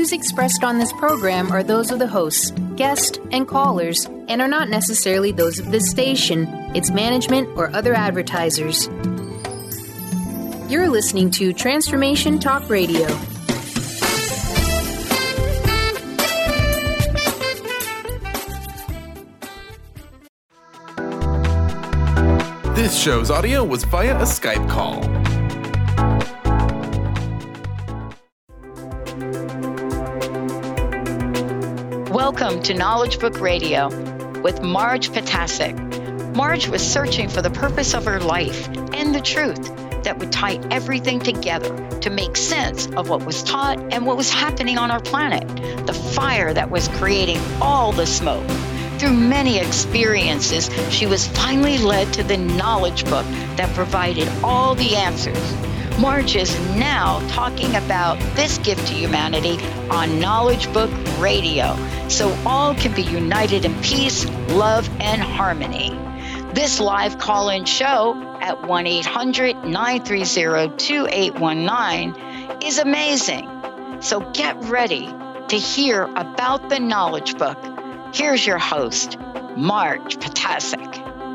views expressed on this program are those of the hosts, guests, and callers, and are not necessarily those of this station, its management, or other advertisers. You're listening to Transformation Talk Radio. This show's audio was via a Skype call. Welcome to Knowledge Book Radio with Marge Ptacek. Marge was searching for the purpose of her life and the truth that would tie everything together to make sense of what was taught and what was happening on our planet, the fire that was creating all the smoke. Through many experiences, she was finally led to the knowledge book that provided all the answers. Marge is now talking about this gift to humanity on Knowledge Book Radio, so all can be united in peace, love, and harmony. This live call-in show at 1-800-930-2819 is amazing. So get ready to hear about the Knowledge Book. Here's your host, Marge Ptacek.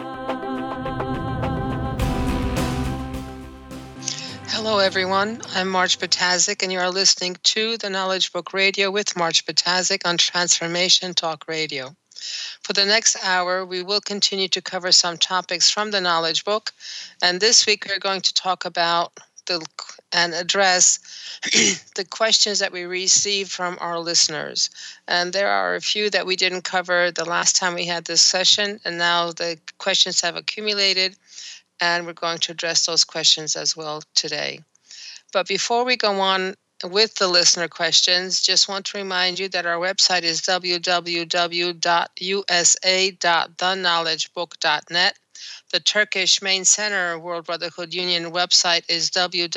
Hello, everyone. I'm Marge Ptacek, and you are listening to the Knowledge Book Radio with Marge Ptacek on Transformation Talk Radio. For the next hour, we will continue to cover some topics from the Knowledge Book, and this week we're going to talk about and address the questions that we received from our listeners. And there are a few that we didn't cover the last time we had this session, and now the questions have accumulated, and we're going to address those questions as well today. But before we go on with the listener questions, just want to remind you that our website is www.usa.theknowledgebook.net. The Turkish Main Center World Brotherhood Union website is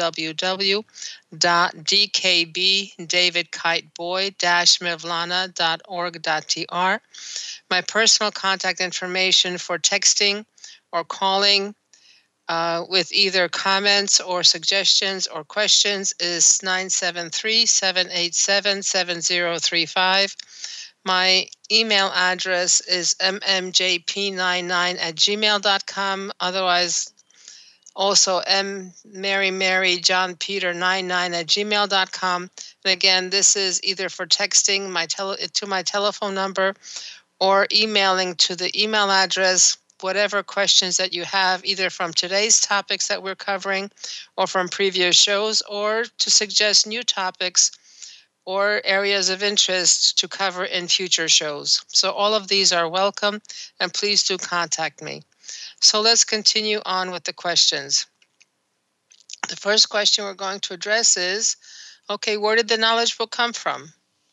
www.dkbdavidkiteboy-mevlana.org.tr. My personal contact information for texting or calling with either comments or suggestions or questions is 973-787-7035. My email address is mmjp99@gmail.com. Otherwise, also mmarymaryjohnpeter99@gmail.com. And again, this is either for texting to my telephone number or emailing to the email address whatever questions that you have, either from today's topics that we're covering or from previous shows, or to suggest new topics or areas of interest to cover in future shows. So all of these are welcome, and please do contact me. So let's continue on with the questions. The first question we're going to address is, okay, where did the Knowledge Book come from?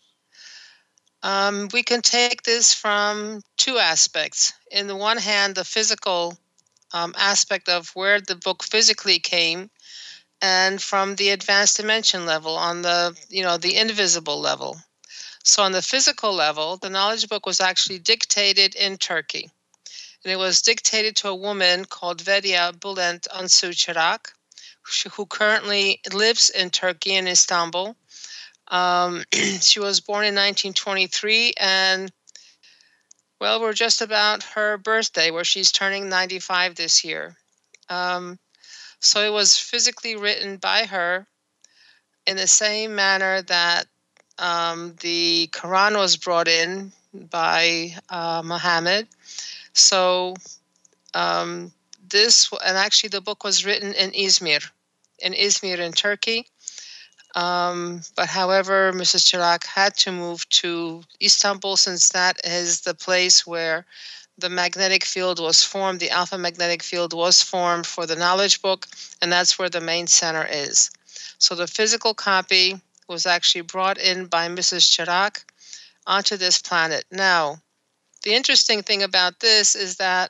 We can take this from two aspects. In the one hand, the physical aspect of where the book physically came, and from the advanced dimension level, on the invisible level. So on the physical level, the Knowledge Book was actually dictated in Turkey. And it was dictated to a woman called Vedia Bülent Ansu Çırak, who currently lives in Turkey, in Istanbul. She was born in 1923, and, well, we're just about her birthday, where she's turning 95 this year. So it was physically written by her in the same manner that the Quran was brought in by Muhammad. So and actually the book was written in Izmir in Turkey. But however, Mrs. Çırak had to move to Istanbul, since that is the place where the magnetic field was formed, the alpha magnetic field was formed for the Knowledge Book, and that's where the main center is. So the physical copy was actually brought in by Mrs. Çırak onto this planet. Now, the interesting thing about this is that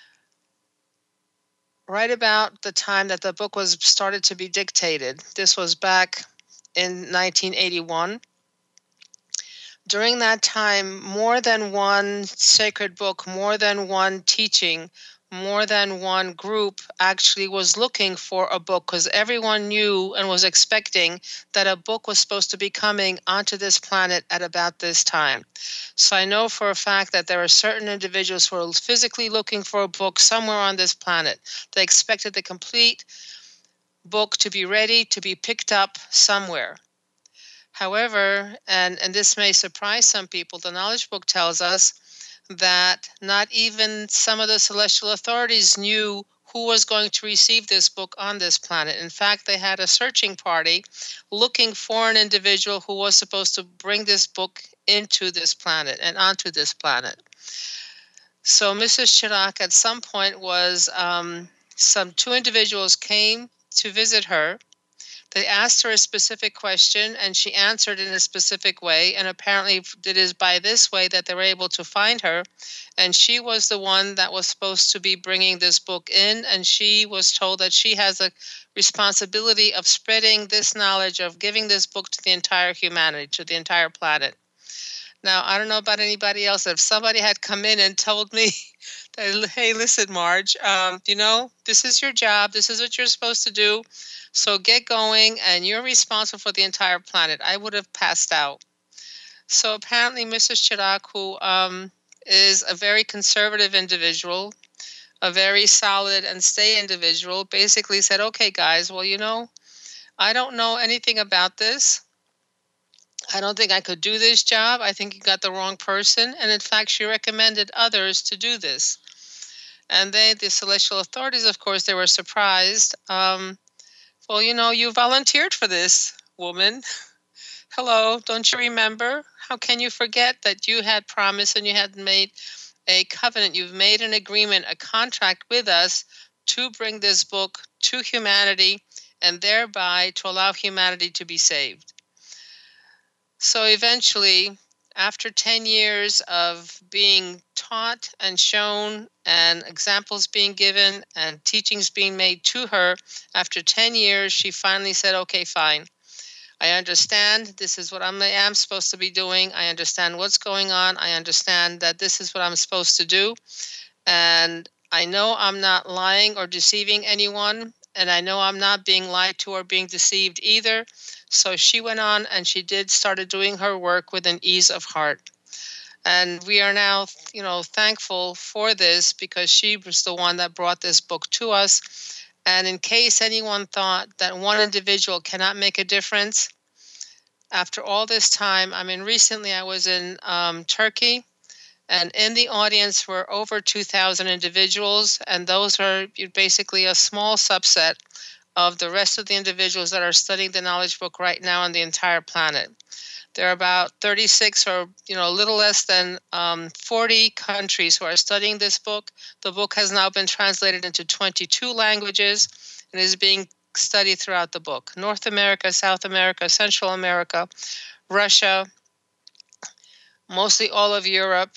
right about the time that the book was started to be dictated, this was back in 1981, during that time, more than one sacred book, more than one teaching more than one group actually was looking for a book, because everyone knew and was expecting that a book was supposed to be coming onto this planet at about this time. So I know for a fact that there are certain individuals who are physically looking for a book somewhere on this planet. They expected the complete book to be ready to be picked up somewhere. However, and this may surprise some people, the Knowledge Book tells us that not even some of the celestial authorities knew who was going to receive this book on this planet. In fact, they had a searching party looking for an individual who was supposed to bring this book into this planet and onto this planet. So Mrs. Chirac at some point was, two individuals came to visit her. They asked her a specific question, and she answered in a specific way. And apparently it is by this way that they were able to find her. And she was the one that was supposed to be bringing this book in. And she was told that she has a responsibility of spreading this knowledge, of giving this book to the entire humanity, to the entire planet. Now, I don't know about anybody else. If somebody had come in and told me, that, hey, listen, Marge, this is your job. This is what you're supposed to do. So get going, and you're responsible for the entire planet, I would have passed out. So apparently Mrs. Chirac, who is a very conservative individual, a very solid and stay individual, basically said, okay, guys, well, I don't know anything about this. I don't think I could do this job. I think you got the wrong person. And in fact, she recommended others to do this. And the celestial authorities, of course, they were surprised. Well, you volunteered for this, woman. Hello, don't you remember? How can you forget that you had promised and you had made a covenant? You've made an agreement, a contract with us to bring this book to humanity and thereby to allow humanity to be saved. So eventually, after 10 years of being taught and shown and examples being given and teachings being made to her, after 10 years, she finally said, okay, fine. I understand this is what I am supposed to be doing. I understand what's going on. I understand that this is what I'm supposed to do. And I know I'm not lying or deceiving anyone. And I know I'm not being lied to or being deceived either. So she went on and she started doing her work with an ease of heart. And we are now, thankful for this, because she was the one that brought this book to us. And in case anyone thought that one individual cannot make a difference, after all this time, recently I was in Turkey, and in the audience were over 2,000 individuals, and those are basically a small subset of the rest of the individuals that are studying the Knowledge Book right now on the entire planet. There are about 36 or, a little less than 40 countries who are studying this book. The book has now been translated into 22 languages and is being studied throughout the book. North America, South America, Central America, Russia, mostly all of Europe,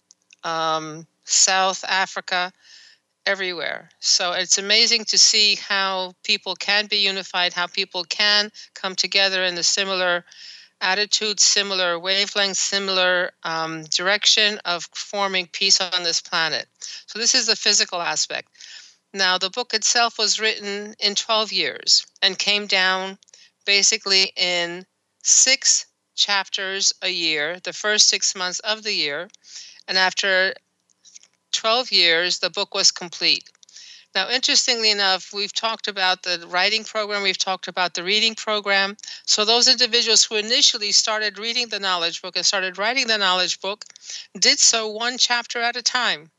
South Africa, everywhere. So it's amazing to see how people can be unified, how people can come together in the similar attitude, similar wavelength, similar direction of forming peace on this planet. So this is the physical aspect. Now, the book itself was written in 12 years and came down basically in 6 chapters a year, the first 6 months of the year. And after 12 years, the book was complete. Now, interestingly enough, we've talked about the writing program, we've talked about the reading program. So those individuals who initially started reading the Knowledge Book and started writing the Knowledge Book did so 1 chapter at a time.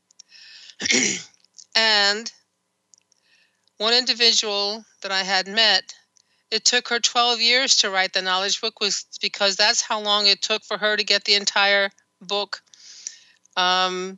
And one individual that I had met, it took her 12 years to write the Knowledge Book, was because that's how long it took for her to get the entire book, And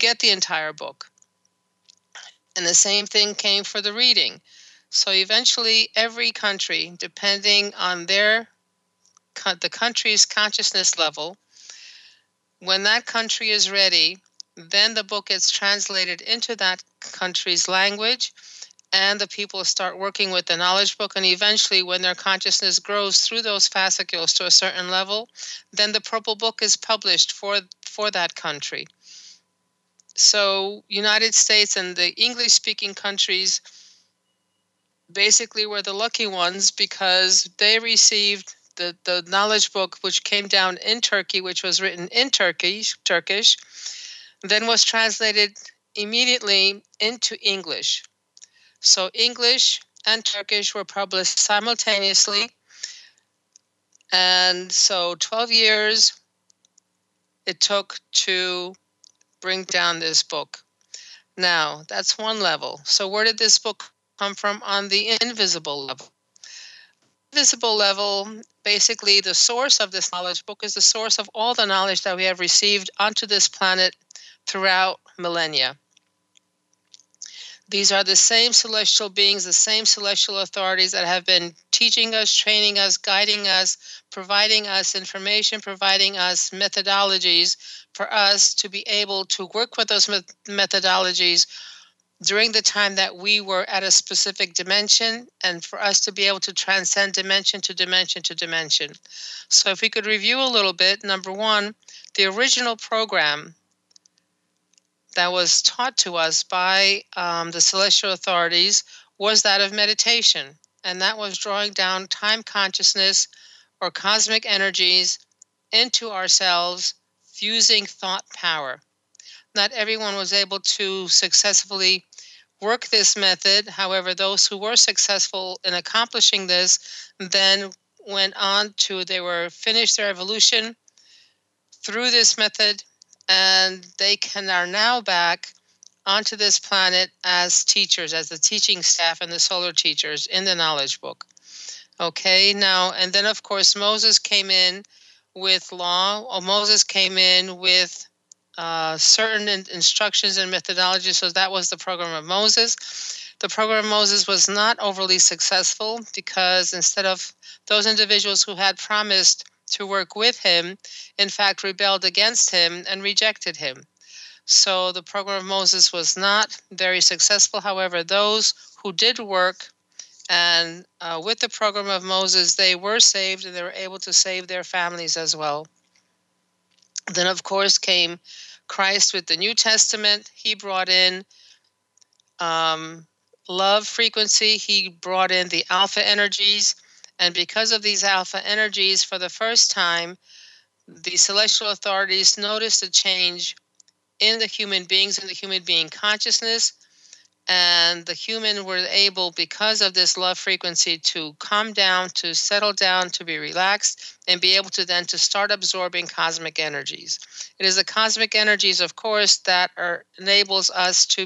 the same thing came for the reading. So eventually every country, depending on the country's consciousness level, when that country is ready, then the book gets translated into that country's language, and the people start working with the Knowledge Book. And eventually, when their consciousness grows through those fascicles to a certain level, then the Purple Book is published for that country. So United States and the English-speaking countries basically were the lucky ones because they received the knowledge book, which came down in Turkey, which was written in Turkish, then was translated immediately into English. So English and Turkish were published simultaneously. And so 12 years it took to bring down this book. Now, that's one level. So where did this book come from on the invisible level? Invisible level, basically the source of this knowledge book is the source of all the knowledge that we have received onto this planet throughout millennia. These are the same celestial beings, the same celestial authorities that have been teaching us, training us, guiding us, providing us information, providing us methodologies for us to be able to work with those methodologies during the time that we were at a specific dimension, and for us to be able to transcend dimension to dimension to dimension. So if we could review a little bit, number one, the original program that was taught to us by the celestial authorities was that of meditation. And that was drawing down time consciousness or cosmic energies into ourselves using thought power. Not everyone was able to successfully work this method. However, those who were successful in accomplishing this then went on to, finished their evolution through this method, and they are now back onto this planet as teachers, as the teaching staff and the solar teachers in the knowledge book. Okay, now, and then of course Moses came in with law, or Moses came in with certain instructions and methodologies. So that was the program of Moses. The program of Moses was not overly successful because instead of those individuals who had promised to work with him, in fact, rebelled against him and rejected him. So the program of Moses was not very successful. However, those who did work and with the program of Moses, they were saved and they were able to save their families as well. Then, of course, came Christ with the New Testament. He brought in love frequency. He brought in the alpha energies. And because of these alpha energies, for the first time, the celestial authorities noticed a change in the human beings, in the human being consciousness. And the human were able, because of this love frequency, to calm down, to settle down, to be relaxed, and be able to then to start absorbing cosmic energies. It is the cosmic energies, of course, that enables us to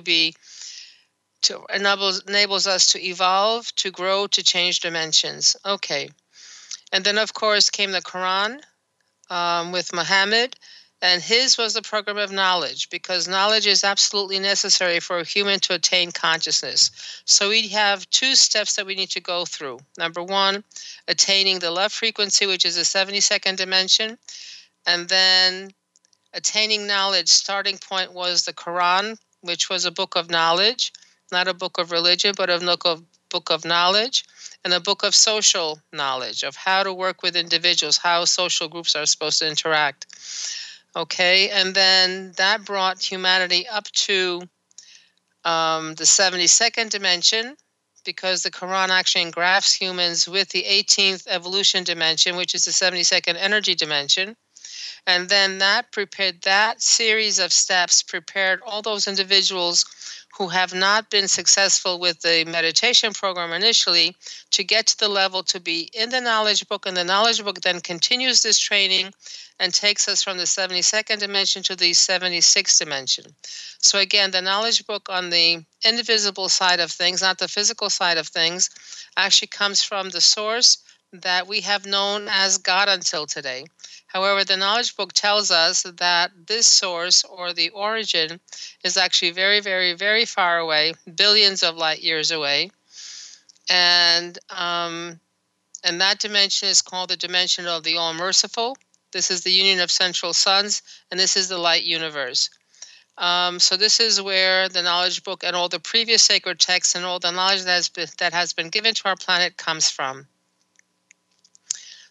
evolve, to grow, to change dimensions. Okay. And then, of course, came the Quran with Muhammad. And his was the program of knowledge, because knowledge is absolutely necessary for a human to attain consciousness. So we have two steps that we need to go through. Number one, attaining the love frequency, which is a 72nd dimension. And then attaining knowledge, starting point was the Quran, which was a book of knowledge, not a book of religion, but a book of knowledge, and a book of social knowledge, of how to work with individuals, how social groups are supposed to interact. Okay, and then that brought humanity up to the 72nd dimension, because the Quran actually engrafts humans with the 18th evolution dimension, which is the 72nd energy dimension. And then that series of steps prepared all those individuals who have not been successful with the meditation program initially to get to the level to be in the knowledge book. And the knowledge book then continues this training and takes us from the 72nd dimension to the 76th dimension. So again, the knowledge book on the invisible side of things, not the physical side of things, actually comes from the source that we have known as God until today. However, the knowledge book tells us that this source, or the origin, is actually very, very, very far away, billions of light years away. And that dimension is called the dimension of the All-Merciful. This is the union of central suns, and this is the light universe. So this is where the knowledge book and all the previous sacred texts and all the knowledge that has been given to our planet comes from.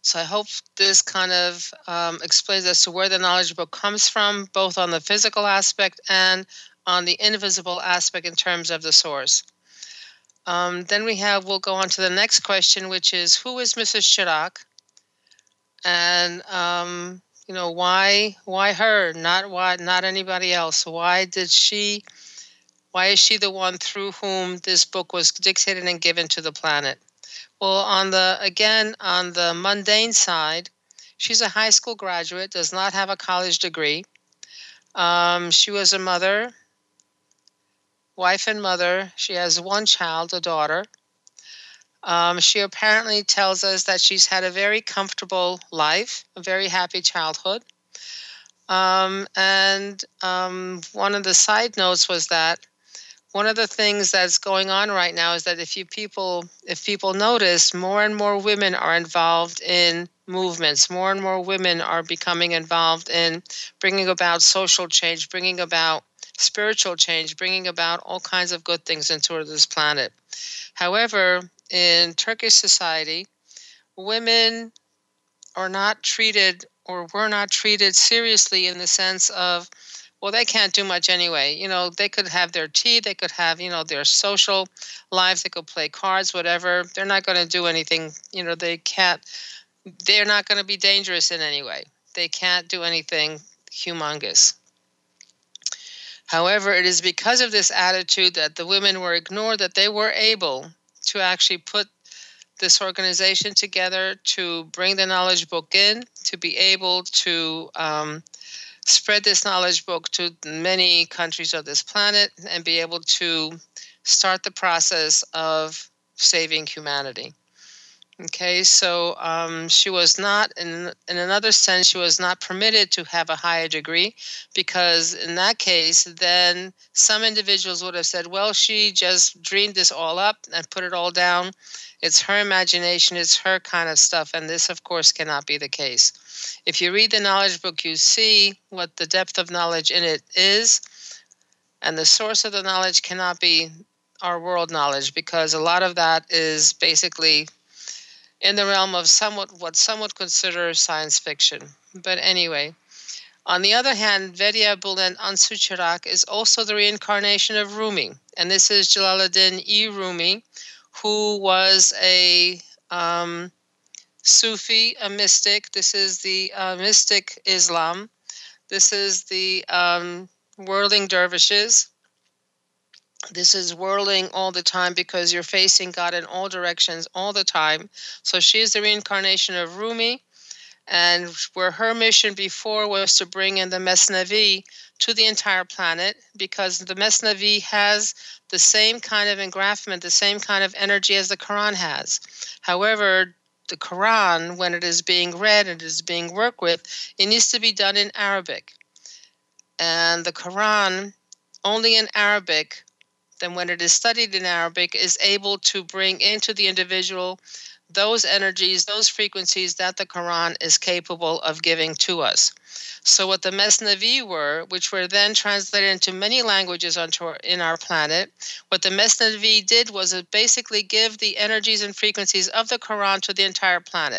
So I hope this kind of explains as to where the knowledge book comes from, both on the physical aspect and on the invisible aspect in terms of the source. Then we'll go on to the next question, which is, who is Mrs. Chirac? And why her, not anybody else? Why is she the one through whom this book was dictated and given to the planet? Well, on the mundane side, she's a high school graduate, does not have a college degree. She was a mother, wife and mother. She has one child, a daughter. She apparently tells us that she's had a very comfortable life, a very happy childhood. One of the side notes was that one of the things that's going on right now is that if people notice, more and more women are involved in movements, more and more women are becoming involved in bringing about social change, bringing about spiritual change, bringing about all kinds of good things into this planet. However, in Turkish society, women are not treated or were not treated seriously in the sense of, well, they can't do much anyway. They could have their tea, they could have, their social lives, they could play cards, whatever. They're not going to do anything, they're not going to be dangerous in any way. They can't do anything humongous. However, it is because of this attitude that the women were ignored that they were able to actually put this organization together to bring the knowledge book in, to be able to spread this knowledge book to many countries of this planet and be able to start the process of saving humanity. Okay, so she was not, in another sense, she was not permitted to have a higher degree, because in that case, then some individuals would have said, well, she just dreamed this all up and put it all down. It's her imagination, it's her kind of stuff, and this, of course, cannot be the case. If you read the knowledge book, you see what the depth of knowledge in it is, and the source of the knowledge cannot be our world knowledge, because a lot of that is basically in the realm of what some would consider science fiction. But anyway, on the other hand, Vedia Bülent Ansu Çırak is also the reincarnation of Rumi. And this is Jalaluddin Rumi, who was a Sufi, a mystic. This is the mystic Islam. This is the whirling dervishes. This is whirling all the time because you're facing God in all directions all the time. So she is the reincarnation of Rumi, and where her mission before was to bring in the Mesnevi to the entire planet, because the Mesnevi has the same kind of engraftment, the same kind of energy as the Quran has. However, the Quran, when it is being read and it is being worked with, it needs to be done in Arabic. And the Quran, only in Arabic, then when it is studied in Arabic, is able to bring into the individual those energies, those frequencies that the Quran is capable of giving to us. So what the Mesnevi were, which were then translated into many languages in our planet, what the Mesnevi did was it basically give the energies and frequencies of the Quran to the entire planet.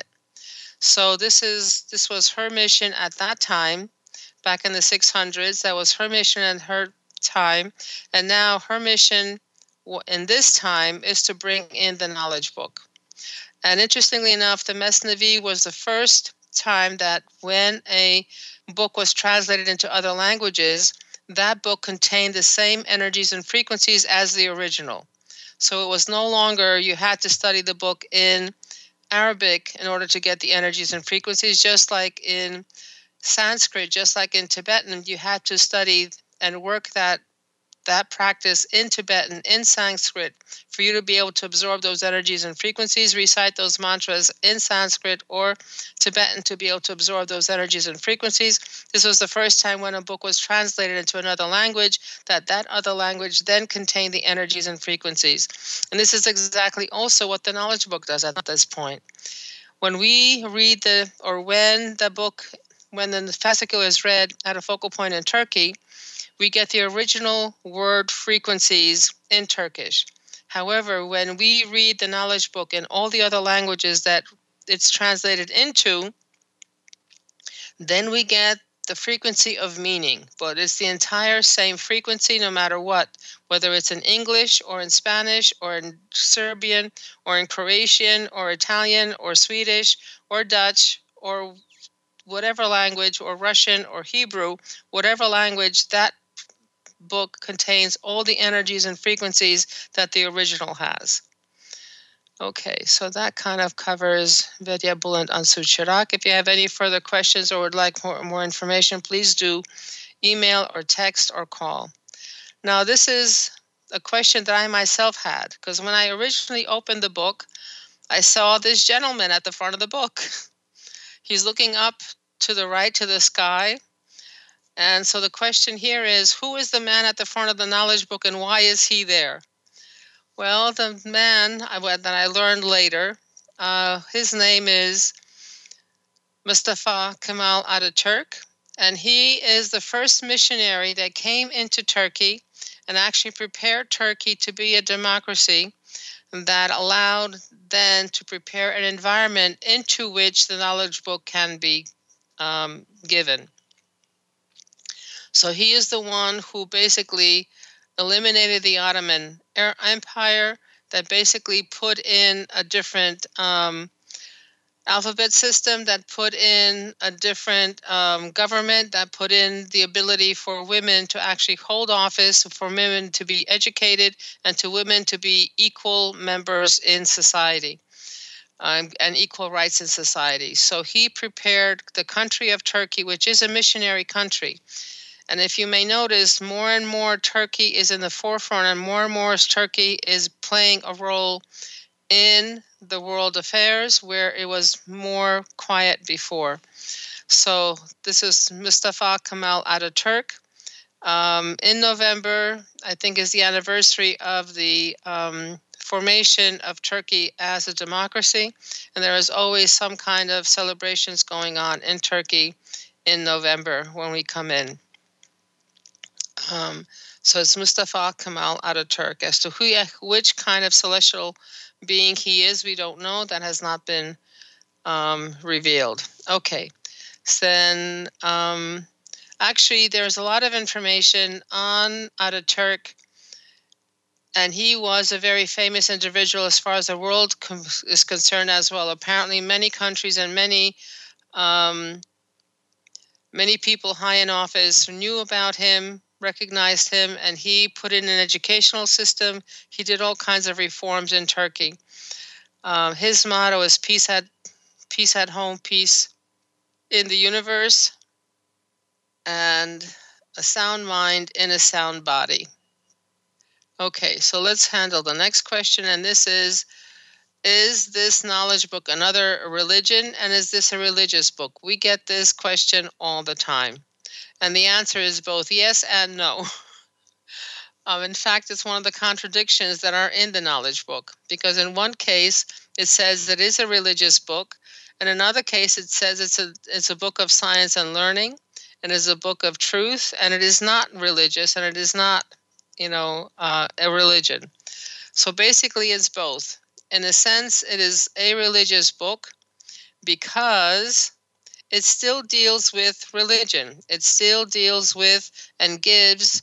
So this was her mission at that time, back in the 600s. That was her mission and her time, and now her mission in this time is to bring in the knowledge book. And interestingly enough, the Mesnevi was the first time that when a book was translated into other languages, that book contained the same energies and frequencies as the original. So it was no longer you had to study the book in Arabic in order to get the energies and frequencies, just like in Sanskrit, just like in Tibetan, you had to study and work that practice in Tibetan, in Sanskrit, for you to be able to absorb those energies and frequencies, recite those mantras in Sanskrit or Tibetan to be able to absorb those energies and frequencies. This was the first time when a book was translated into another language, that other language then contained the energies and frequencies. And this is exactly also what the knowledge book does at this point. When we read when the fascicle is read at a focal point in Turkey, we get the original word frequencies in Turkish. However, when we read the knowledge book in all the other languages that it's translated into, then we get the frequency of meaning. But it's the entire same frequency no matter what, whether it's in English or in Spanish or in Serbian or in Croatian or Italian or Swedish or Dutch or whatever language, or Russian or Hebrew, whatever language, that book contains all the energies and frequencies that the original has. Okay, so that kind of covers Vedya Buland Ansud Shirak. If you have any further questions or would like more information, please do email or text or call. Now, this is a question that I myself had, because when I originally opened the book, I saw this gentleman at the front of the book. He's looking up to the right to the sky. And so the question here is, who is the man at the front of the knowledge book and why is he there? Well, the man that I learned later, his name is Mustafa Kemal Ataturk, and he is the first missionary that came into Turkey and actually prepared Turkey to be a democracy that allowed then to prepare an environment into which the knowledge book can be given. So he is the one who basically eliminated the Ottoman Empire, that basically put in a different alphabet system, that put in a different government, that put in the ability for women to actually hold office, for women to be educated, and to women to be equal members in society and equal rights in society. So he prepared the country of Turkey, which is a missionary country. And if you may notice, more and more Turkey is in the forefront, and more Turkey is playing a role in the world affairs where it was more quiet before. So this is Mustafa Kemal Ataturk. In November, I think, is the anniversary of the formation of Turkey as a democracy. And there is always some kind of celebrations going on in Turkey in November when we come in. So it's Mustafa Kemal Ataturk. As to which kind of celestial being he is, we don't know. That has not been revealed. Okay. So then, actually, there's a lot of information on Ataturk, and he was a very famous individual as far as the world is concerned as well. Apparently, many countries and many people high in office knew about him, recognized him, and he put in an educational system. He did all kinds of reforms in Turkey. His motto is peace at home, peace in the universe, and a sound mind in a sound body. Okay, so let's handle the next question, and this is this knowledge book another religion, and is this a religious book? We get this question all the time. And the answer is both yes and no. In fact, it's one of the contradictions that are in the knowledge book, because in one case it says it is a religious book, and in another case it says it's a book of science and learning, and is a book of truth, and it is not religious, and it is not, a religion. So basically, it's both. In a sense, it is a religious book because it still deals with religion. It still deals with and gives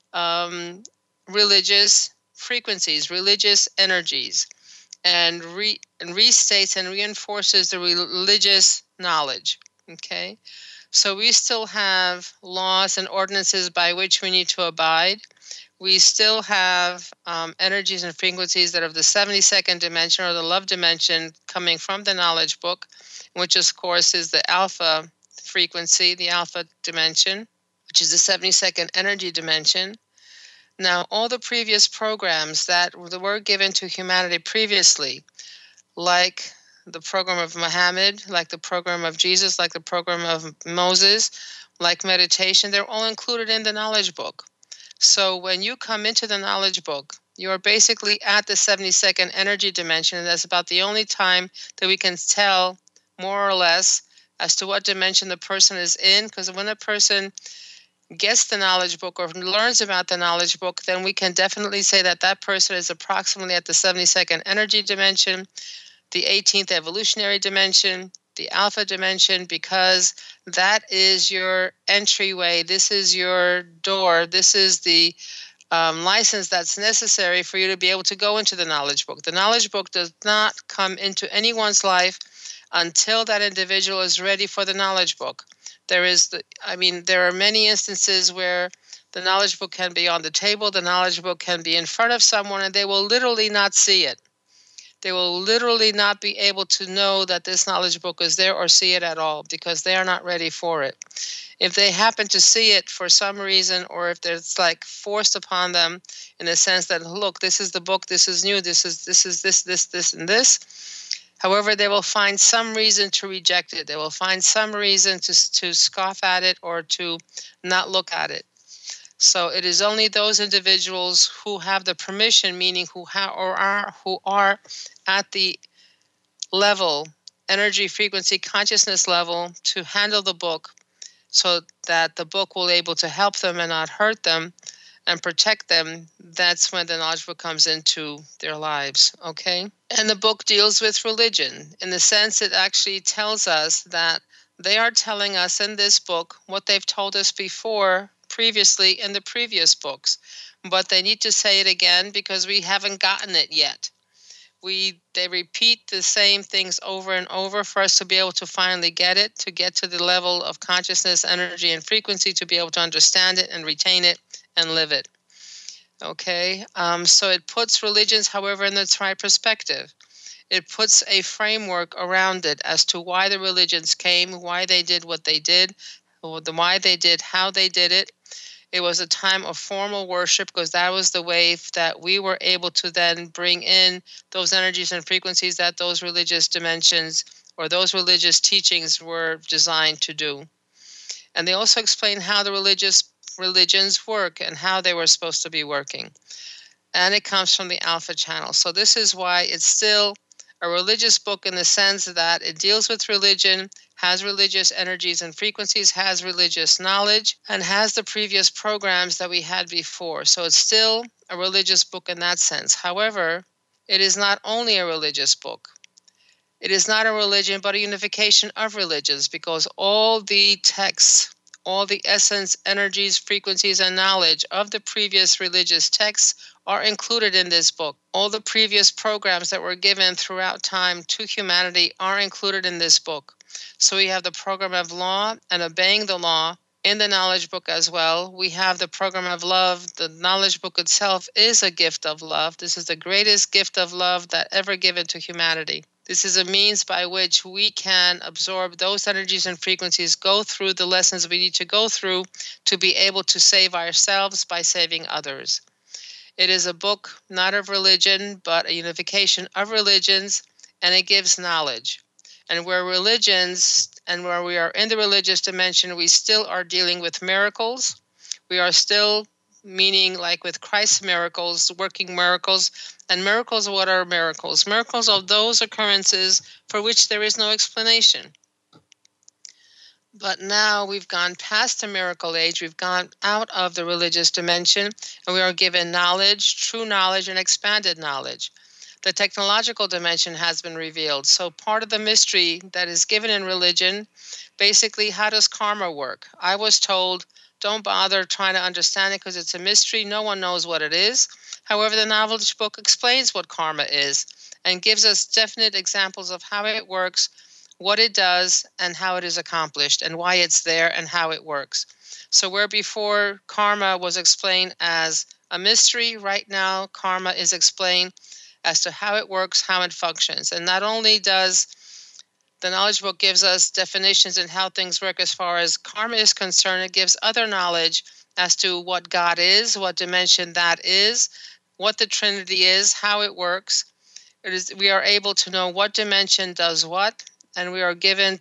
religious frequencies, religious energies, and restates and reinforces the religious knowledge. Okay? So we still have laws and ordinances by which we need to abide. We still have energies and frequencies that are of the 72nd dimension, or the love dimension, coming from the knowledge book, which of course is the alpha frequency, the alpha dimension, which is the 72nd energy dimension. Now, all the previous programs that were given to humanity previously, like the program of Muhammad, like the program of Jesus, like the program of Moses, like meditation, they're all included in the knowledge book. So when you come into the knowledge book, you're basically at the 72nd energy dimension, and that's about the only time that we can tell more or less as to what dimension the person is in, because when a person gets the knowledge book or learns about the knowledge book, then we can definitely say that that person is approximately at the 72nd energy dimension. the 18th evolutionary dimension, the alpha dimension, because that is your entryway. This is your door. This is the license that's necessary for you to be able to go into the knowledge book. The knowledge book does not come into anyone's life until that individual is ready for the knowledge book. There are many instances where the knowledge book can be on the table, the knowledge book can be in front of someone, and they will literally not see it. They will literally not be able to know that this knowledge book is there or see it at all because they are not ready for it. If they happen to see it for some reason, or if it's like forced upon them in the sense that, look, this is the book, this is new, this, and this. However, they will find some reason to reject it. They will find some reason to scoff at it or to not look at it. So it is only those individuals who have the permission, meaning who are at the level, energy, frequency, consciousness level, to handle the book so that the book will able to help them and not hurt them and protect them. That's when the knowledge book comes into their lives, okay? And the book deals with religion in the sense it actually tells us that they are telling us in this book what they've told us previously in the previous books, but they need to say it again because we haven't gotten it yet. They repeat the same things over and over for us to be able to finally get it, to get to the level of consciousness, energy, and frequency, to be able to understand it and retain it and live it. Okay, so it puts religions, however, in its right perspective. It puts a framework around it as to why the religions came, why they did what they did, why they did how they did it. It was a time of formal worship because that was the way that we were able to then bring in those energies and frequencies that those religious dimensions or those religious teachings were designed to do. And they also explain how the religions work and how they were supposed to be working. And it comes from the Alpha channel. So this is why it's still a religious book in the sense that it deals with religion, has religious energies and frequencies, has religious knowledge, and has the previous programs that we had before. So it's still a religious book in that sense. However, it is not only a religious book. It is not a religion, but a unification of religions, because all the texts, all the essence, energies, frequencies, and knowledge of the previous religious texts are included in this book. All the previous programs that were given throughout time to humanity are included in this book. So we have the program of law and obeying the law in the knowledge book as well. We have the program of love. The knowledge book itself is a gift of love. This is the greatest gift of love that ever given to humanity. This is a means by which we can absorb those energies and frequencies, go through the lessons we need to go through to be able to save ourselves by saving others. It is a book not of religion, but a unification of religions, and it gives knowledge. And where religions and where we are in the religious dimension, we still are dealing with miracles. We are still, meaning like with Christ's miracles, working miracles. And miracles, what are miracles? Miracles are those occurrences for which there is no explanation. But now we've gone past the miracle age. We've gone out of the religious dimension, and we are given knowledge, true knowledge, and expanded knowledge. The technological dimension has been revealed. So part of the mystery that is given in religion, basically, how does karma work? I was told, don't bother trying to understand it because it's a mystery. No one knows what it is. However, the knowledge book explains what karma is and gives us definite examples of how it works, what it does, and how it is accomplished, and why it's there and how it works. So where before karma was explained as a mystery, right now karma is explained as to how it works, how it functions. And not only does the knowledge book gives us definitions and how things work as far as karma is concerned, it gives other knowledge as to what God is, what dimension that is, what the Trinity is, how it works. We are able to know what dimension does what, and we are given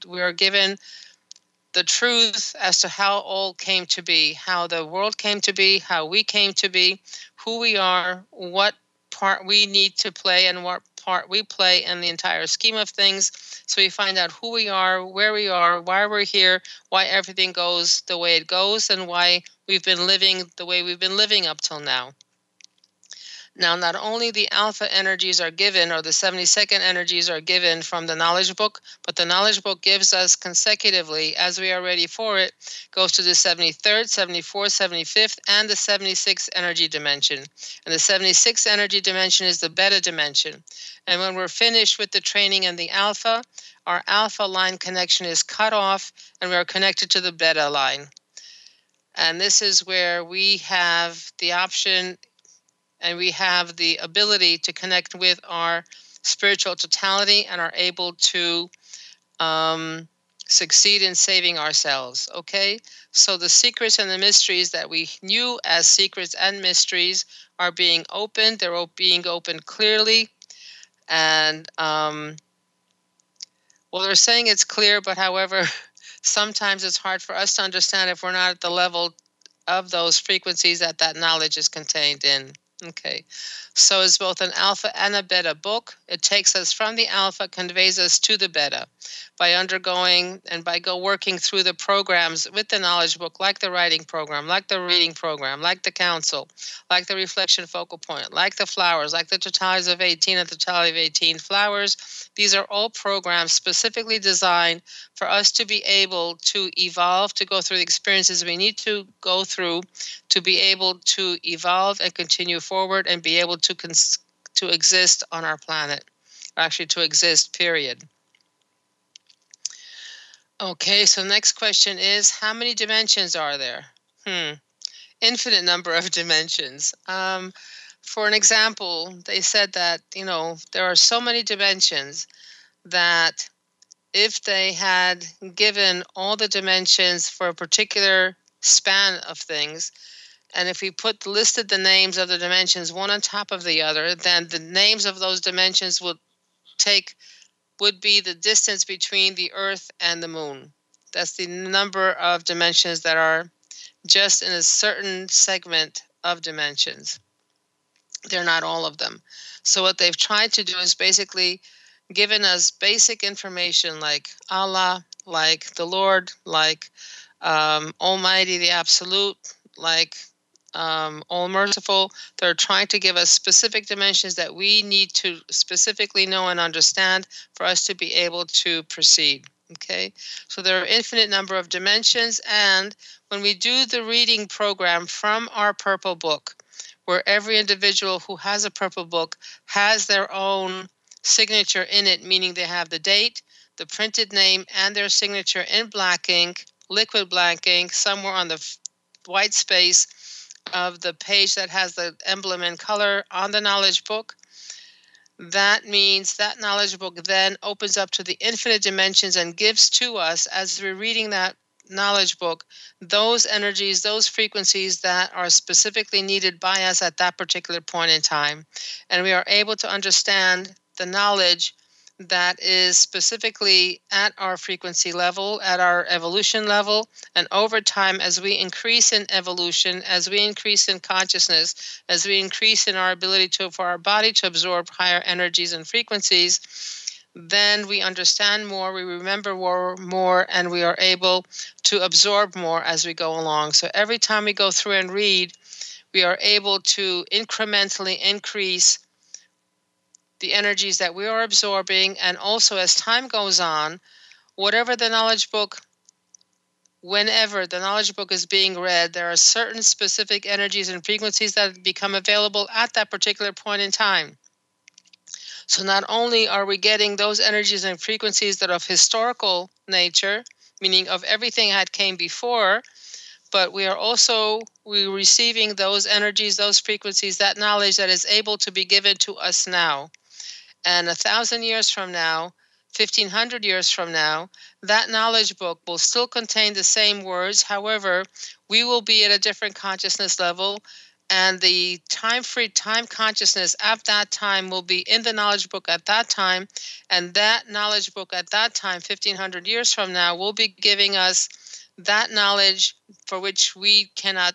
the truth as to how all came to be, how the world came to be, how we came to be, who we are, what part we need to play, and what part we play in the entire scheme of things. So we find out who we are, why we're here, why everything goes the way it goes, and why we've been living the way we've been living up till now. Now, not only the alpha energies are given, or the 72nd energies are given from the knowledge book, but the knowledge book gives us consecutively, as we are ready for it, goes to the 73rd, 74th, 75th, and the 76th energy dimension. And the 76th energy dimension is the beta dimension. And when we're finished with the training in the alpha, our alpha line connection is cut off, and we are connected to the beta line. And this is where we have the option and we have the ability to connect with our spiritual totality and are able to succeed in saving ourselves. Okay? So the secrets and the mysteries that we knew as secrets and mysteries are being opened. They're being opened clearly. And, well, they're saying it's clear, but however, sometimes it's hard for us to understand if we're not at the level of those frequencies that knowledge is contained in. Okay, so it's both an alpha and a beta book. It takes us from the alpha, conveys us to the beta by undergoing and by working through the programs with the knowledge book, like the writing program, like the reading program, like the council, like the reflection focal point, like the flowers, like the totalities of 18 and the totality of 18 flowers. These are all programs specifically designed for us to be able to evolve, to go through the experiences we need to go through, to be able to evolve and continue forward and be able to exist on our planet, or actually to exist, period. Okay, so next question is, how many dimensions are there? Infinite number of dimensions. For an example, they said that, there are so many dimensions that if they had given all the dimensions for a particular span of things, and if we listed the names of the dimensions one on top of the other, then the names of those dimensions would be the distance between the Earth and the Moon. That's the number of dimensions that are just in a certain segment of dimensions. They're not all of them. So what they've tried to do is basically given us basic information like Allah, like the Lord, like Almighty, the Absolute, like All Merciful. They're trying to give us specific dimensions that we need to specifically know and understand for us to be able to proceed. Okay, so there are infinite number of dimensions, and when we do the reading program from our purple book, where every individual who has a purple book has their own signature in it, meaning they have the date, the printed name, and their signature in black ink, liquid black ink, somewhere on the white space of the page that has the emblem in color on the knowledge book. That means that knowledge book then opens up to the infinite dimensions and gives to us, as we're reading that knowledge book, those energies, those frequencies that are specifically needed by us at that particular point in time. And we are able to understand the knowledge that is specifically at our frequency level, at our evolution level. And over time, as we increase in evolution, as we increase in consciousness, as we increase in our ability for our body to absorb higher energies and frequencies, then we understand more, we remember more, and we are able to absorb more as we go along. So every time we go through and read, we are able to incrementally increase the energies that we are absorbing. And also, as time goes on, whenever the knowledge book is being read, there are certain specific energies and frequencies that become available at that particular point in time. So not only are we getting those energies and frequencies that are of historical nature, meaning of everything that came before, but we are also receiving those energies, those frequencies, that knowledge that is able to be given to us now. And 1,000 years from now, 1,500 years from now, that knowledge book will still contain the same words. However, we will be at a different consciousness level, and the time consciousness at that time will be in the knowledge book at that time. And that knowledge book at that time, 1,500 years from now, will be giving us that knowledge for which we cannot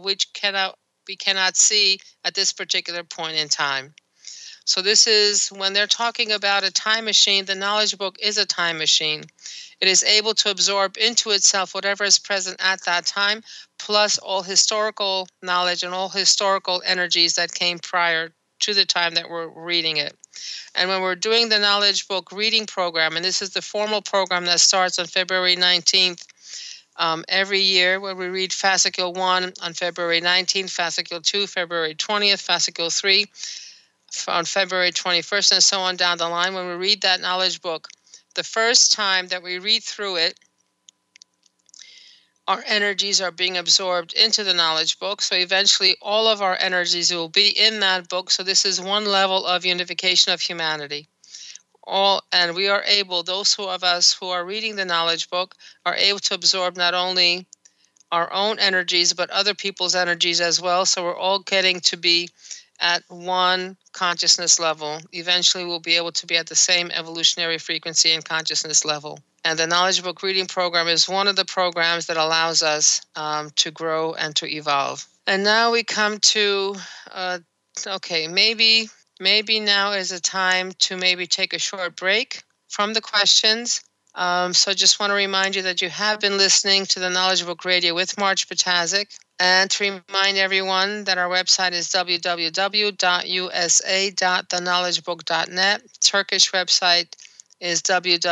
see at this particular point in time. So this is, when they're talking about a time machine, the knowledge book is a time machine. It is able to absorb into itself whatever is present at that time, plus all historical knowledge and all historical energies that came prior to the time that we're reading it. And when we're doing the Knowledge Book reading program, and this is the formal program that starts on February 19th every year, where we read Fascicule 1 on February 19th, Fascicule 2 February 20th, Fascicule 3 on February 21st, and so on down the line. When we read that Knowledge Book, the first time that we read through it, our energies are being absorbed into the Knowledge Book. So eventually all of our energies will be in that book. So this is one level of unification of humanity. And we are able, those of us who are reading the Knowledge Book are able to absorb not only our own energies, but other people's energies as well. So we're all getting to be at one consciousness level. Eventually we'll be able to be at the same evolutionary frequency and consciousness level. And the Knowledge Book reading program is one of the programs that allows us to grow and to evolve. And now we come to, maybe now is a time to maybe take a short break from the questions. So just want to remind you that you have been listening to the Knowledge Book Radio with Marge Ptaszek. And to remind everyone that our website is www.usa.theknowledgebook.net. Turkish website is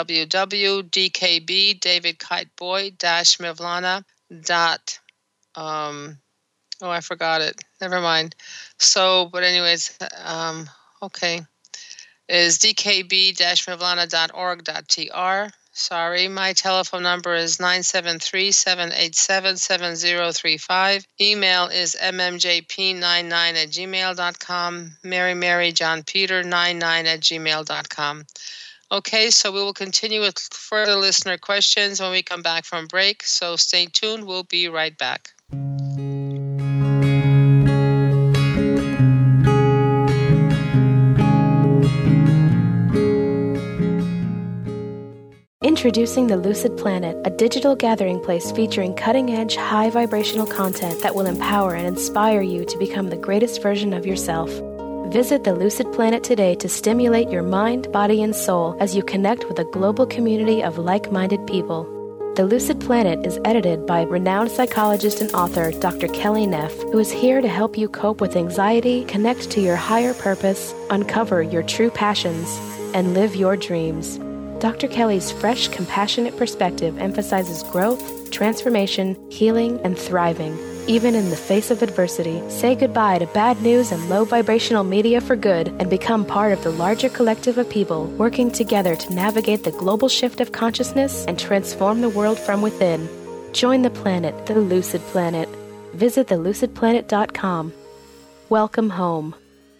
www.davidkiteboy-mevlana. I forgot it. Never mind. So, but anyways, is dkb-mevlana.org.tr. Sorry, my telephone number is 973-787-7035. Email is mmjp99@gmail.com. maryjohnpeter99@gmail.com. Okay, so we will continue with further listener questions when we come back from break. So stay tuned. We'll be right back. Introducing the Lucid Planet, a digital gathering place featuring cutting-edge, high-vibrational content that will empower and inspire you to become the greatest version of yourself. Visit the Lucid Planet today to stimulate your mind, body, and soul as you connect with a global community of like-minded people. The Lucid Planet is edited by renowned psychologist and author Dr. Kelly Neff, who is here to help you cope with anxiety, connect to your higher purpose, uncover your true passions, and live your dreams. Dr. Kelly's fresh, compassionate perspective emphasizes growth, transformation, healing, and thriving. Even in the face of adversity, say goodbye to bad news and low vibrational media for good and become part of the larger collective of people working together to navigate the global shift of consciousness and transform the world from within. Join the planet, the Lucid Planet. Visit thelucidplanet.com. Welcome home.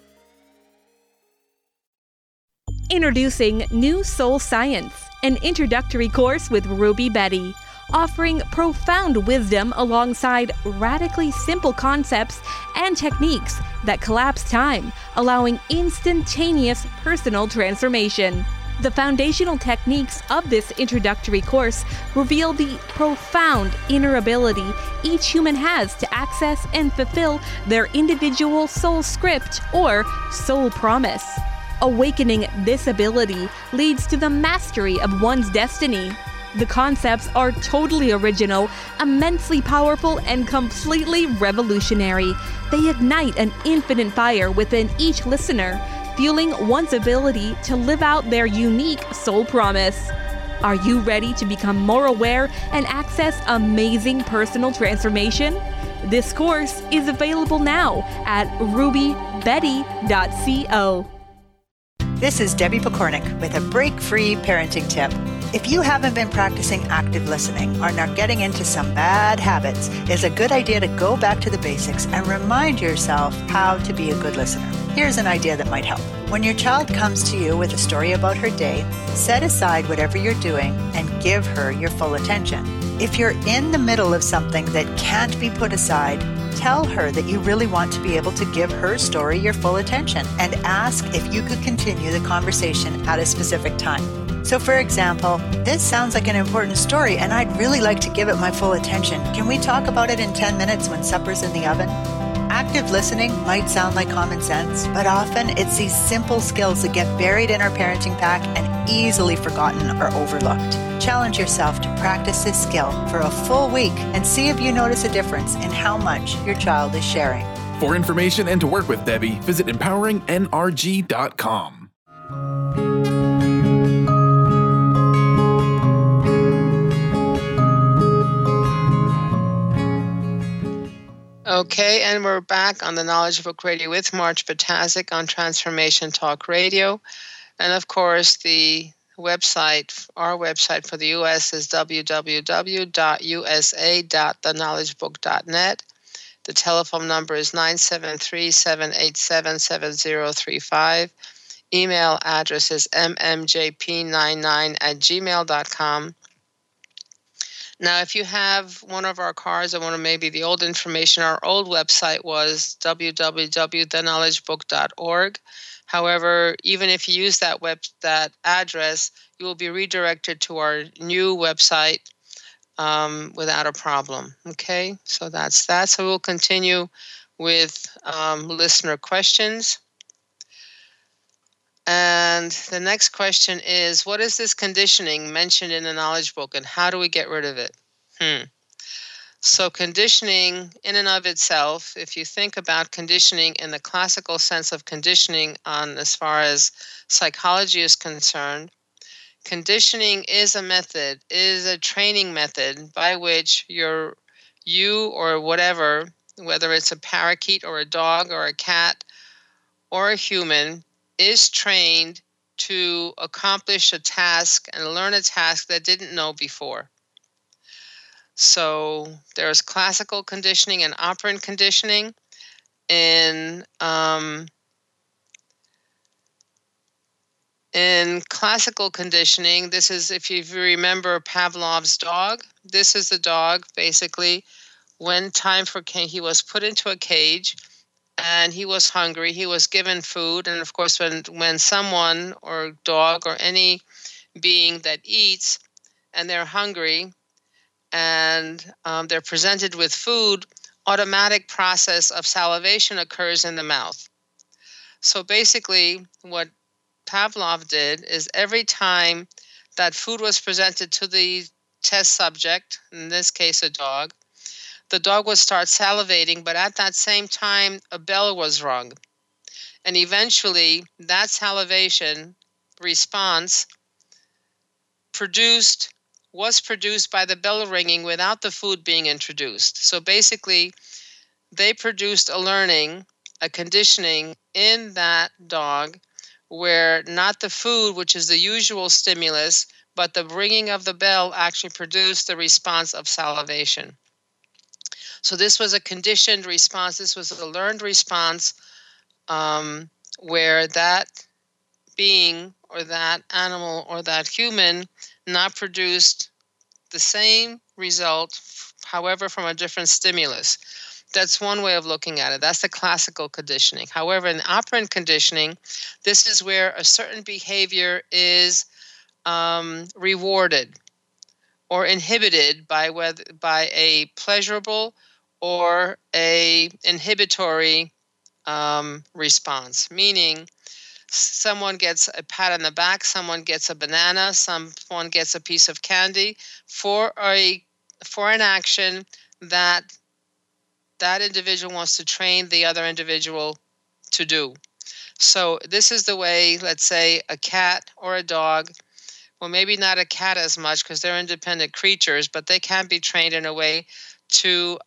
Introducing New Soul Science, an introductory course with Ruby Betty, offering profound wisdom alongside radically simple concepts and techniques that collapse time, allowing instantaneous personal transformation. The foundational techniques of this introductory course reveal the profound inner ability each human has to access and fulfill their individual soul script or soul promise. Awakening this ability leads to the mastery of one's destiny. The concepts are totally original, immensely powerful, and completely revolutionary. They ignite an infinite fire within each listener, fueling one's ability to live out their unique soul promise. Are you ready to become more aware and access amazing personal transformation? This course is available now at rubybetty.co. This is Debbie Pokornik with a break-free parenting tip. If you haven't been practicing active listening or are getting into some bad habits, it's a good idea to go back to the basics and remind yourself how to be a good listener. Here's an idea that might help. When your child comes to you with a story about her day, set aside whatever you're doing and give her your full attention. If you're in the middle of something that can't be put aside, tell her that you really want to be able to give her story your full attention and ask if you could continue the conversation at a specific time. So for example, this sounds like an important story and I'd really like to give it my full attention. Can we talk about it in 10 minutes when supper's in the oven? Active listening might sound like common sense, but often it's these simple skills that get buried in our parenting pack and easily forgotten or overlooked. Challenge yourself to practice this skill for a full week and see if you notice a difference in how much your child is sharing. For information and to work with Debbie, visit empoweringnrg.com. Okay, and we're back on the Knowledge Book Radio with Marge Potasic on Transformation Talk Radio. And of course, the website, our website for the U.S. is www.usa.theknowledgebook.net. The telephone number is 973-787-7035. Email address is mmjp99@gmail.com. Now, if you have one of our cards or one of maybe the old information, our old website was www.theknowledgebook.org. However, even if you use that address, you will be redirected to our new website without a problem. Okay, so that's that. So we'll continue with listener questions. And the next question is, what is this conditioning mentioned in the knowledge book, and how do we get rid of it? So conditioning in and of itself, if you think about conditioning in the classical sense of conditioning as far as psychology is concerned, conditioning is a method, is a training method by which you or whatever, whether it's a parakeet or a dog or a cat or a human, is trained to accomplish a task and learn a task that didn't know before. So there's classical conditioning and operant conditioning. In classical conditioning, this is, if you remember Pavlov's dog, this is the dog, basically, when he was put into a cage, and he was hungry, he was given food, and of course when someone or dog or any being that eats and they're hungry and they're presented with food, automatic process of salivation occurs in the mouth. So basically what Pavlov did is every time that food was presented to the test subject, in this case a dog, the dog would start salivating, but at that same time, a bell was rung. And eventually, that salivation response was produced by the bell ringing without the food being introduced. So basically, they produced a learning, a conditioning in that dog where not the food, which is the usual stimulus, but the ringing of the bell actually produced the response of salivation. So this was a conditioned response. This was a learned response where that being or that animal or that human not produced the same result, however, from a different stimulus. That's one way of looking at it. That's the classical conditioning. However, in operant conditioning, this is where a certain behavior is rewarded or inhibited by a pleasurable or a inhibitory response, meaning someone gets a pat on the back, someone gets a banana, someone gets a piece of candy for an action that individual wants to train the other individual to do. So this is the way, let's say, a cat or a dog, well, maybe not a cat as much because they're independent creatures, but they can be trained in a way to,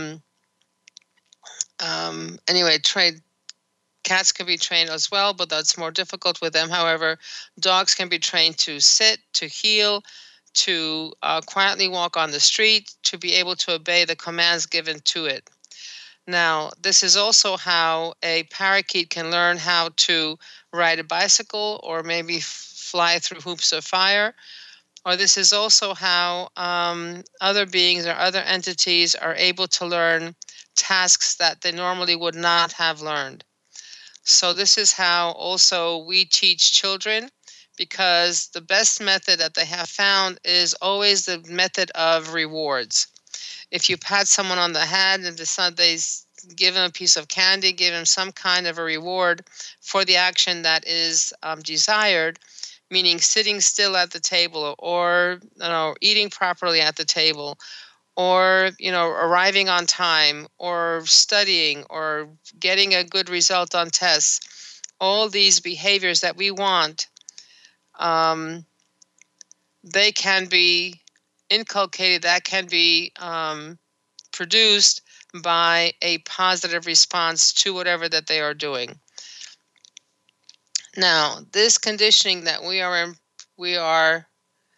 cats can be trained as well, but that's more difficult with them. However, dogs can be trained to sit, to heel, to quietly walk on the street, to be able to obey the commands given to it. Now, this is also how a parakeet can learn how to ride a bicycle or maybe fly through hoops of fire. Or this is also how other beings or other entities are able to learn tasks that they normally would not have learned. So this is how also we teach children, because the best method that they have found is always the method of rewards. If you pat someone on the head and they give them a piece of candy, give them some kind of a reward for the action that is desired, meaning sitting still at the table or eating properly at the table, or, arriving on time, or studying, or getting a good result on tests. All these behaviors that we want, they can be inculcated, that can be produced by a positive response to whatever that they are doing. Now, this conditioning that we are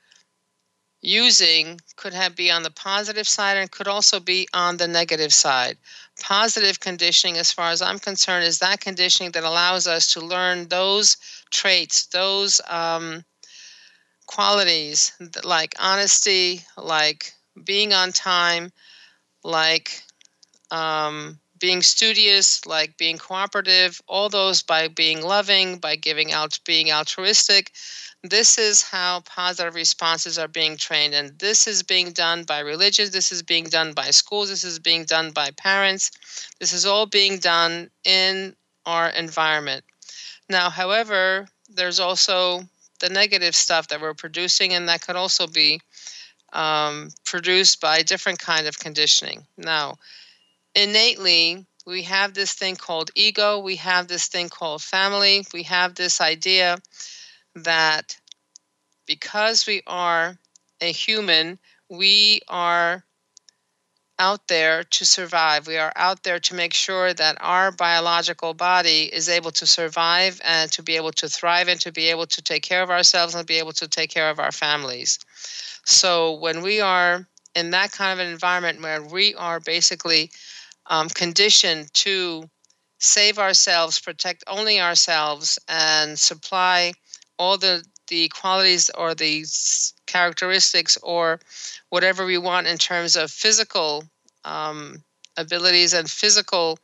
using could be on the positive side and could also be on the negative side. Positive conditioning, as far as I'm concerned, is that conditioning that allows us to learn those traits, those qualities like honesty, like being on time, like being studious, like being cooperative, all those by being loving, by being altruistic. This is how positive responses are being trained. And this is being done by religions. This is being done by schools. This is being done by parents. This is all being done in our environment. Now, however, there's also the negative stuff that we're producing, and that could also be produced by different kind of conditioning. Now, innately, we have this thing called ego. We have this thing called family. We have this idea that because we are a human, we are out there to survive. We are out there to make sure that our biological body is able to survive and to be able to thrive and to be able to take care of ourselves and be able to take care of our families. So when we are in that kind of an environment where we are basically conditioned to save ourselves, protect only ourselves, and supply all the qualities or the characteristics or whatever we want in terms of physical abilities and physical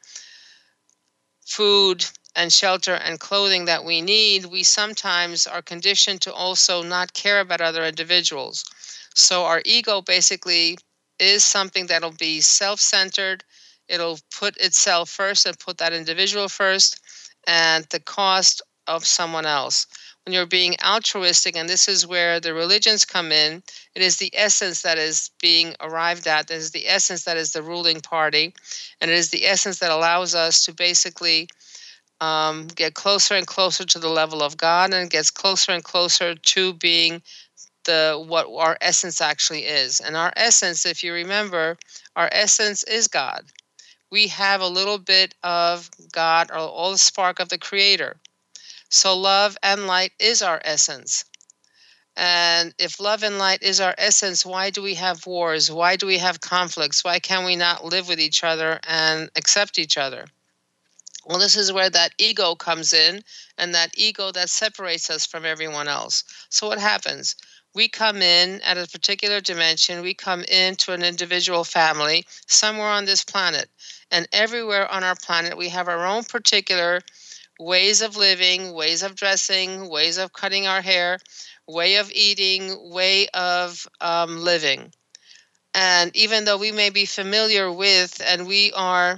food and shelter and clothing that we need, we sometimes are conditioned to also not care about other individuals. So our ego basically is something that'll be self-centered. It'll put itself first and put that individual first and the cost of someone else. When you're being altruistic, and this is where the religions come in, it is the essence that is being arrived at. It is the essence that is the ruling party. And it is the essence that allows us to basically get closer and closer to the level of God, and gets closer and closer to being what our essence actually is. And our essence, if you remember, our essence is God. We have a little bit of God, or all the spark of the Creator. So love and light is our essence. And if love and light is our essence, why do we have wars? Why do we have conflicts? Why can we not live with each other and accept each other? Well, this is where that ego comes in, and that ego that separates us from everyone else. So what happens? We come in at a particular dimension. We come into an individual family somewhere on this planet. And everywhere on our planet, we have our own particular ways of living, ways of dressing, ways of cutting our hair, way of eating, way of living. And even though we may be familiar with and we are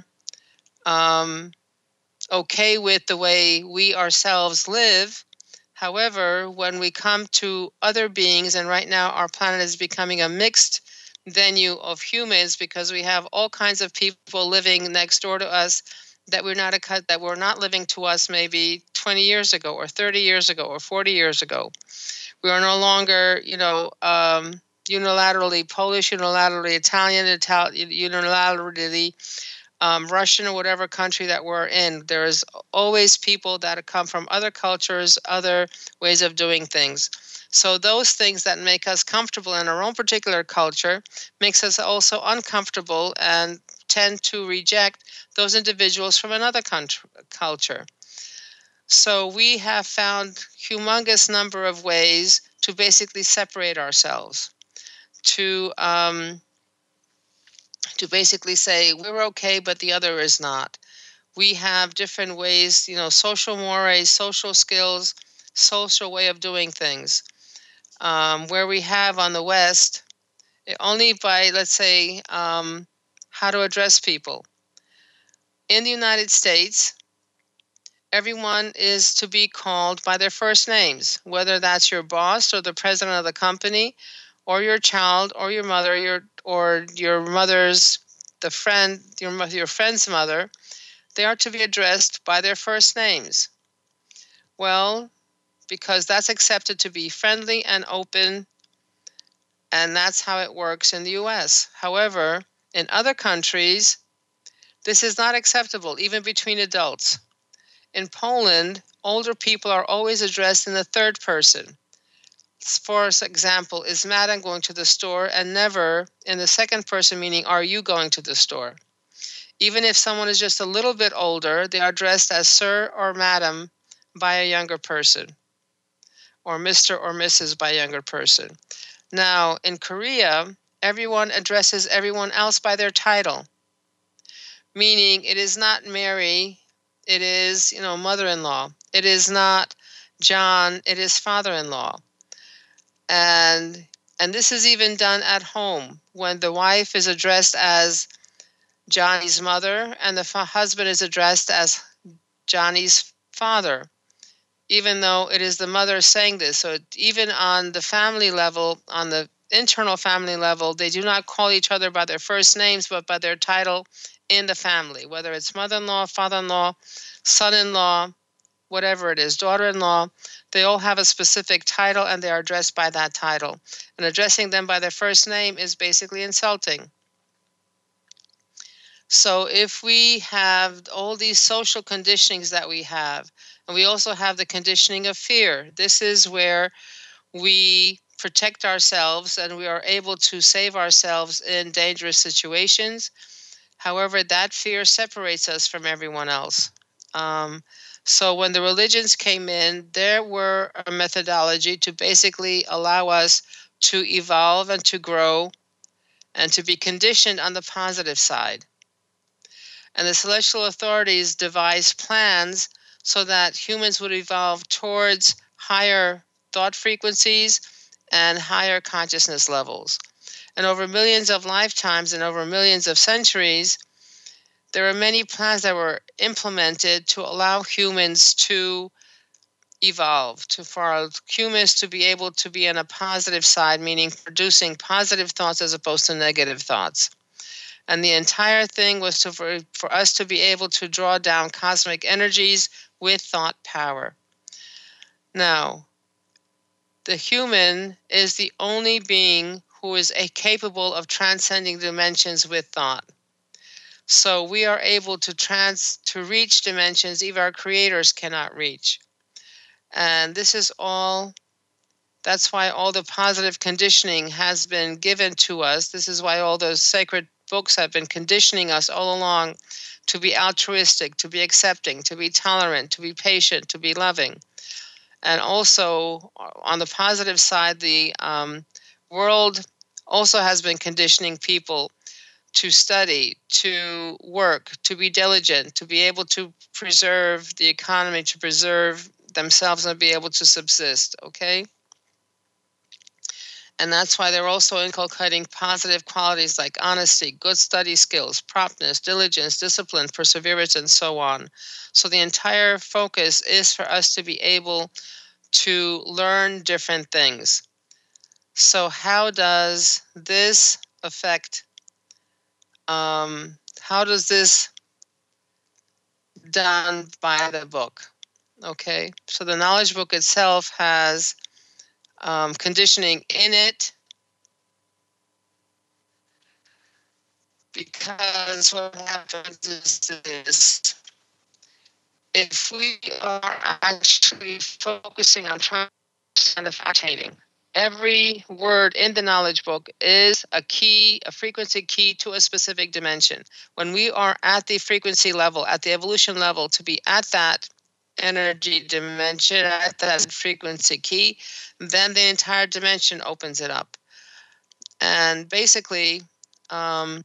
okay with the way we ourselves live, however, when we come to other beings, and right now our planet is becoming a mixed venue of humans because we have all kinds of people living next door to us that were not living to us maybe 20 years ago or 30 years ago or 40 years ago. We are no longer, unilaterally Polish, unilaterally Italian, unilaterally Russian, or whatever country that we're in. There is always people that come from other cultures, other ways of doing things. So those things that make us comfortable in our own particular culture makes us also uncomfortable and tend to reject those individuals from another culture. So we have found humongous number of ways to basically separate ourselves, to basically say we're okay, but the other is not. We have different ways, social mores, social skills, social way of doing things. Where we have on the West, only by, let's say, how to address people. In the United States, everyone is to be called by their first names, whether that's your boss or the president of the company or your child, or your mother, or your mother's, the friend, your friend's mother, they are to be addressed by their first names. Well, because that's accepted to be friendly and open, and that's how it works in the US. However, in other countries, this is not acceptable, even between adults. In Poland, older people are always addressed in the third person. For example, is Madam going to the store, and never in the second person, meaning, are you going to the store? Even if someone is just a little bit older, they are addressed as Sir or Madam by a younger person, or Mr. or Mrs. by a younger person. Now, in Korea, everyone addresses everyone else by their title, meaning it is not Mary, it is, mother-in-law. It is not John, it is father-in-law. And this is even done at home when the wife is addressed as Johnny's mother and the husband is addressed as Johnny's father, even though it is the mother saying this. So even on the family level, on the internal family level, they do not call each other by their first names, but by their title in the family, whether it's mother-in-law, father-in-law, son-in-law, whatever it is, daughter-in-law. They all have a specific title and they are addressed by that title. And addressing them by their first name is basically insulting. So if we have all these social conditionings that we have, and we also have the conditioning of fear, this is where we protect ourselves and we are able to save ourselves in dangerous situations. However, that fear separates us from everyone else. So when the religions came in, there were a methodology to basically allow us to evolve and to grow and to be conditioned on the positive side. And the celestial authorities devised plans so that humans would evolve towards higher thought frequencies and higher consciousness levels. And over millions of lifetimes and over millions of centuries, there are many plans that were implemented to allow humans to evolve, for humans to be able to be on a positive side, meaning producing positive thoughts as opposed to negative thoughts. And the entire thing was for us to be able to draw down cosmic energies with thought power. Now, the human is the only being who is capable of transcending dimensions with thought. So we are able to reach dimensions even our creators cannot reach. And this is all, that's why all the positive conditioning has been given to us. This is why all those sacred books have been conditioning us all along to be altruistic, to be accepting, to be tolerant, to be patient, to be loving. And also, on the positive side, the world also has been conditioning people to study, to work, to be diligent, to be able to preserve the economy, to preserve themselves and be able to subsist, okay? And that's why they're also inculcating positive qualities like honesty, good study skills, promptness, diligence, discipline, perseverance, and so on. So the entire focus is for us to be able to learn different things. So how does this affect, how does this done by the book? Okay, so the knowledge book itself has conditioning in it, because what happens is this: if we are actually focusing on trying to understand the fascinating, every word in the knowledge book is a key, a frequency key to a specific dimension. When we are at the frequency level, at the evolution level, to be at that energy dimension, at that frequency key, then the entire dimension opens it up. And basically, how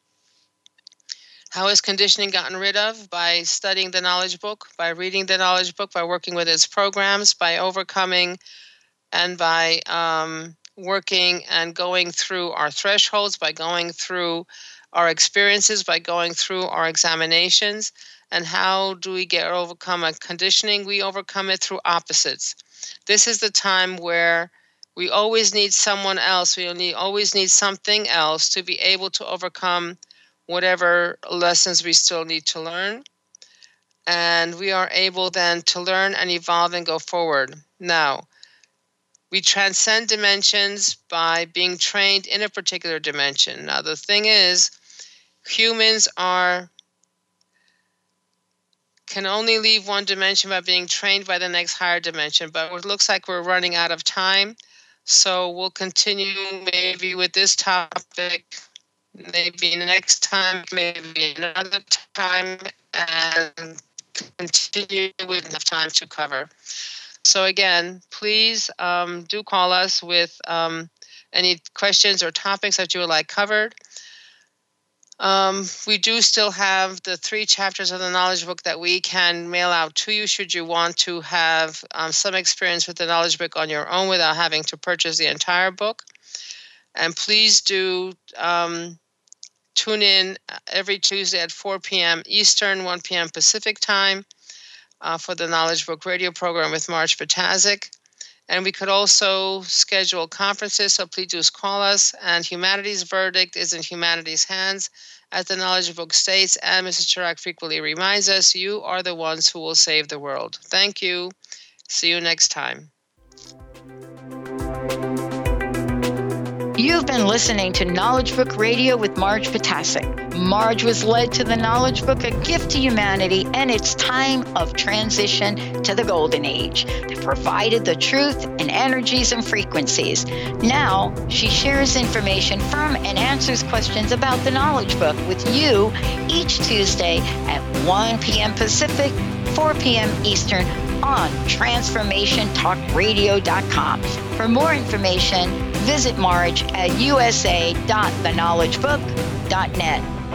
is conditioning gotten rid of? By studying the knowledge book, by reading the knowledge book, by working with its programs, by overcoming and by working and going through our thresholds, by going through our experiences, by going through our examinations. And how do we overcome a conditioning? We overcome it through opposites. This is the time where We always need someone else. We always need something else to be able to overcome whatever lessons we still need to learn. And we are able then to learn and evolve and go forward. Now, we transcend dimensions by being trained in a particular dimension. Now, the thing is, humans can only leave one dimension by being trained by the next higher dimension. But it looks like we're running out of time. So we'll continue maybe with this topic, maybe next time, maybe another time, and continue with enough time to cover. So again, please do call us with any questions or topics that you would like covered. We do still have the 3 chapters of the Knowledge Book that we can mail out to you should you want to have some experience with the Knowledge Book on your own without having to purchase the entire book. And please do tune in every Tuesday at 4 p.m. Eastern, 1 p.m. Pacific time for the Knowledge Book radio program with Marge Ptaszek. And we could also schedule conferences, so please do call us. And humanity's verdict is in humanity's hands. As the Knowledge Book states, and Mrs. Chirac frequently reminds us, you are the ones who will save the world. Thank you. See you next time. You've been listening to Knowledge Book Radio with Marge Ptaszek. Marge was led to the Knowledge Book, a gift to humanity, and its time of transition to the Golden Age that provided the truth and energies and frequencies. Now, she shares information from and answers questions about the Knowledge Book with you each Tuesday at 1 p.m. Pacific, 4 p.m. Eastern on TransformationTalkRadio.com. For more information, visit Marge at usa.theknowledgebook.net.